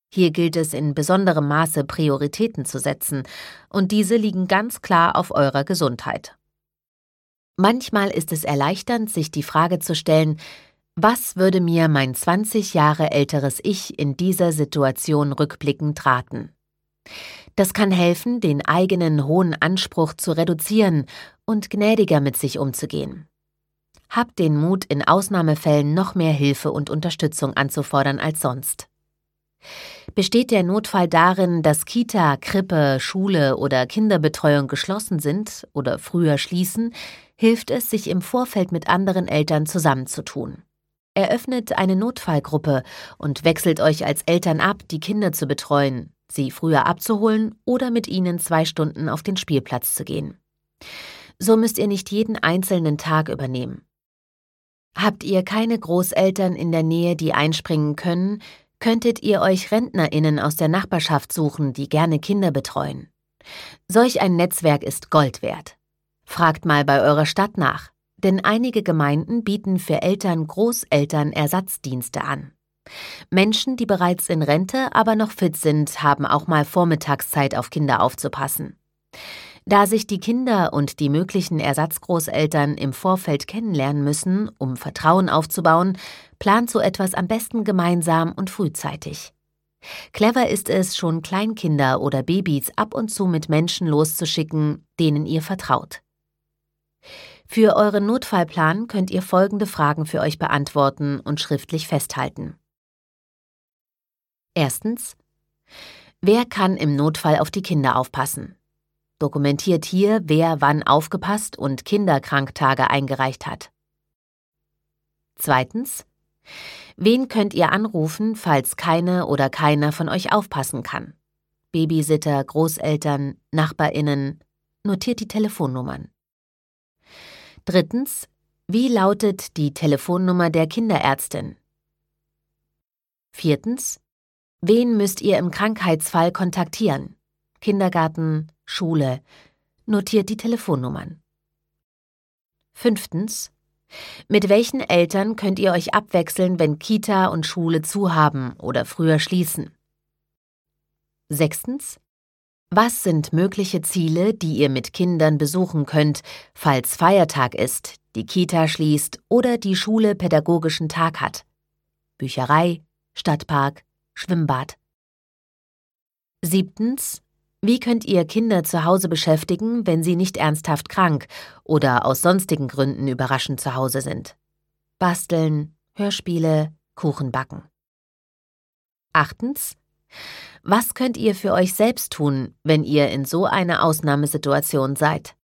Hier gilt es in besonderem Maße, Prioritäten zu setzen, und diese liegen ganz klar auf eurer Gesundheit. Manchmal ist es erleichternd, sich die Frage zu stellen: Was würde mir mein 20 Jahre älteres Ich in dieser Situation rückblickend raten? Das kann helfen, den eigenen hohen Anspruch zu reduzieren und gnädiger mit sich umzugehen. Habt den Mut, in Ausnahmefällen noch mehr Hilfe und Unterstützung anzufordern als sonst. Besteht der Notfall darin, dass Kita, Krippe, Schule oder Kinderbetreuung geschlossen sind oder früher schließen, hilft es, sich im Vorfeld mit anderen Eltern zusammenzutun. Eröffnet eine Notfallgruppe und wechselt euch als Eltern ab, die Kinder zu betreuen, sie früher abzuholen oder mit ihnen 2 Stunden auf den Spielplatz zu gehen. So müsst ihr nicht jeden einzelnen Tag übernehmen. Habt ihr keine Großeltern in der Nähe, die einspringen können, könntet ihr euch RentnerInnen aus der Nachbarschaft suchen, die gerne Kinder betreuen. Solch ein Netzwerk ist Gold wert. Fragt mal bei eurer Stadt nach, denn einige Gemeinden bieten für Eltern Großeltern Ersatzdienste an. Menschen, die bereits in Rente, aber noch fit sind, haben auch mal Vormittagszeit auf Kinder aufzupassen. Da sich die Kinder und die möglichen Ersatzgroßeltern im Vorfeld kennenlernen müssen, um Vertrauen aufzubauen, plant so etwas am besten gemeinsam und frühzeitig. Clever ist es, schon Kleinkinder oder Babys ab und zu mit Menschen loszuschicken, denen ihr vertraut. Für euren Notfallplan könnt ihr folgende Fragen für euch beantworten und schriftlich festhalten. Erstens: Wer kann im Notfall auf die Kinder aufpassen? Dokumentiert hier, wer wann aufgepasst und Kinderkranktage eingereicht hat. Zweitens: Wen könnt ihr anrufen, falls keine oder keiner von euch aufpassen kann? Babysitter, Großeltern, NachbarInnen. Notiert die Telefonnummern. Drittens: Wie lautet die Telefonnummer der Kinderärztin? Viertens: Wen müsst ihr im Krankheitsfall kontaktieren? Kindergarten, Schule. Notiert die Telefonnummern. Fünftens: Mit welchen Eltern könnt ihr euch abwechseln, wenn Kita und Schule zu haben oder früher schließen? Sechstens: Was sind mögliche Ziele, die ihr mit Kindern besuchen könnt, falls Feiertag ist, die Kita schließt oder die Schule pädagogischen Tag hat? Bücherei, Stadtpark, Schwimmbad. Siebtens: Wie könnt ihr Kinder zu Hause beschäftigen, wenn sie nicht ernsthaft krank oder aus sonstigen Gründen überraschend zu Hause sind? Basteln, Hörspiele, Kuchen backen. Achtens: Was könnt ihr für euch selbst tun, wenn ihr in so einer Ausnahmesituation seid?